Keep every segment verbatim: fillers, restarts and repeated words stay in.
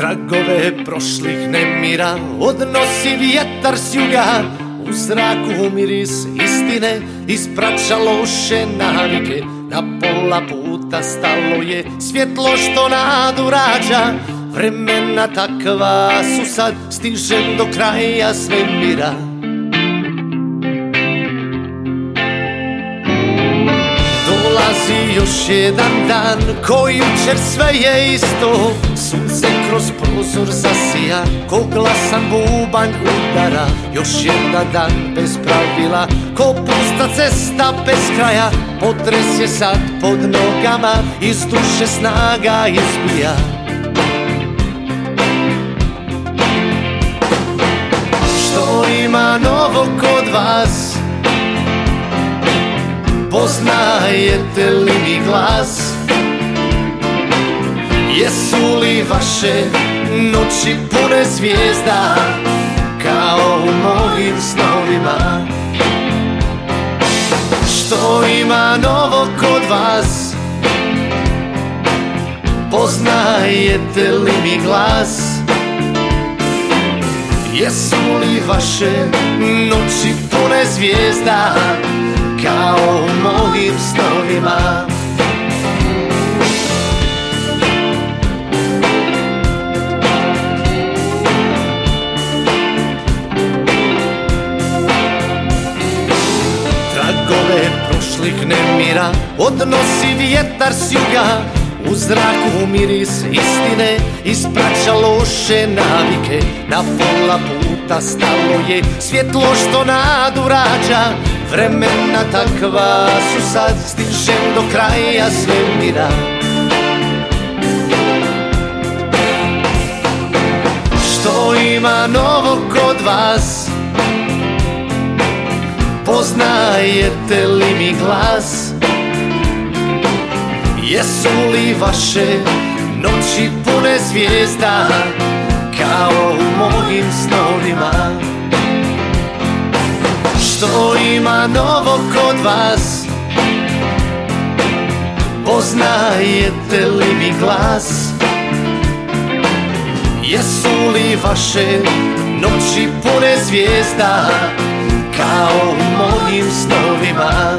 Tragove prošlih nemira odnosi vjetar s juga. U zraku miris istine ispraća loše navike. Na pola puta stalo je svjetlo što nadu rađa. Vremena takva su sad, stižem do kraja svemira. Dolazi još jedan dan, ko jučer sve je isto. Sunce kroz prozor zasija, ko glasan bubanj udara. Još jedan dan bez pravila, ko pusta cesta bez kraja. Potres je sad pod nogama, iz duše snaga izbija. Što ima novo kod vas? Poznajete li mi glas? Jesu li vaše noći pune zvijezda kao u mojim snovima? Što ima novo kod vas? Poznajete li mi glas? Jesu li vaše noći pune zvijezda kao u mojim snovima? Tragove prošlih nemira odnosi vjetar s juga. U zraku miris istine ispraća loše navike. Na pola puta stalo je svjetlo što nadu rađa. Vremena takva su sad, stižem do kraja svemira. Što ima novo kod vas? Poznajete li mi glas? Jesu li vaše noći pune zvijezda kao u mojim snovima? Što ima novo kod vas? Poznajete li mi glas? Jesu li vaše noći pune zvijezda kao u mojim snovima?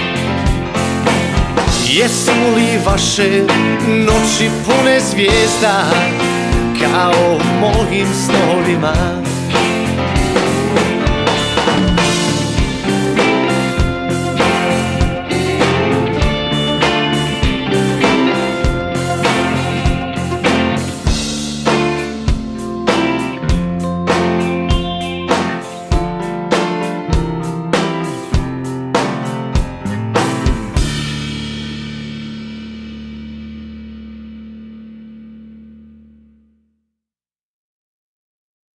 Jesu li vaše noći pune zvijezda kao u mojim snovima?